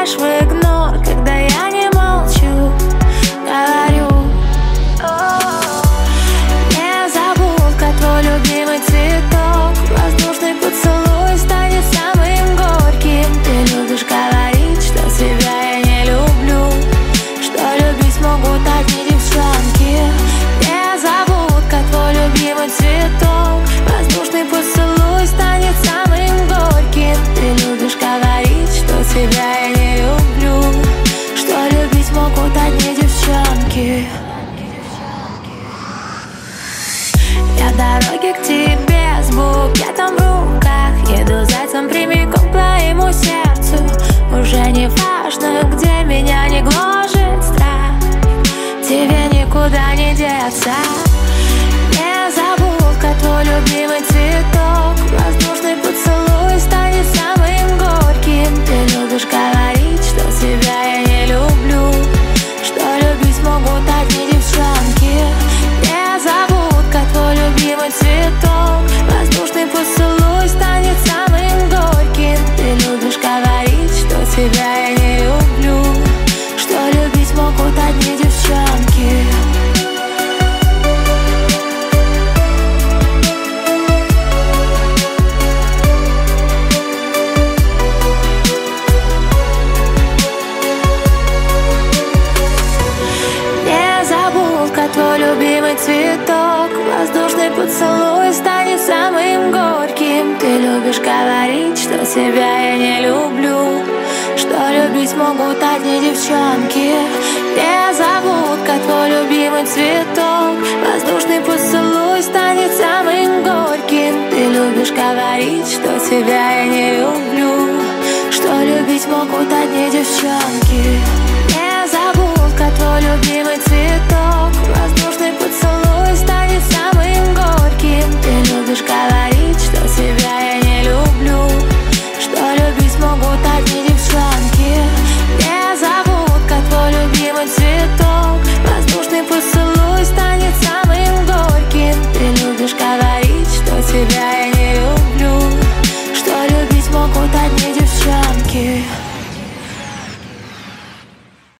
удаешь в игнор, когда я не молчу. Говорю, незабудка, твой любимый цветок. Воздушный поцелуй станет самым горьким. Ты любишь говорить, что себя я не люблю, что любить могут одни девчонки. Незабудка, твой любимый цветок. Воздушный поцелуй станет самым горьким. Ты любишь говорить, что тебя я не люблю, что любить могут одни девчонки. Я в дороге к тебе с букетом в руках, еду зайцем прямиком к твоему сердцу. Уже не важно, где меня не гложет страх, тебе никуда не деться. Незабудка, твой любимый цветок. Воздушный поцелуй станет самым горьким. Ты любишь говорить, что себя я не люблю, что любить могут одни девчонки. Незабудка, твой любимый цветок. Воздушный поцелуй станет самым горьким. Ты любишь говорить, что себя я не люблю, что любить могут одни девчонки. Твой любимый цветок. Воздушный поцелуй станет самым горьким. Ты любишь говорить, что себя я не люблю, что любить могут одни девчонки. Незабудка, твой любимый цветок. Воздушный поцелуй станет самым горьким. Ты любишь говорить, что себя я не люблю, что любить могут одни девчонки.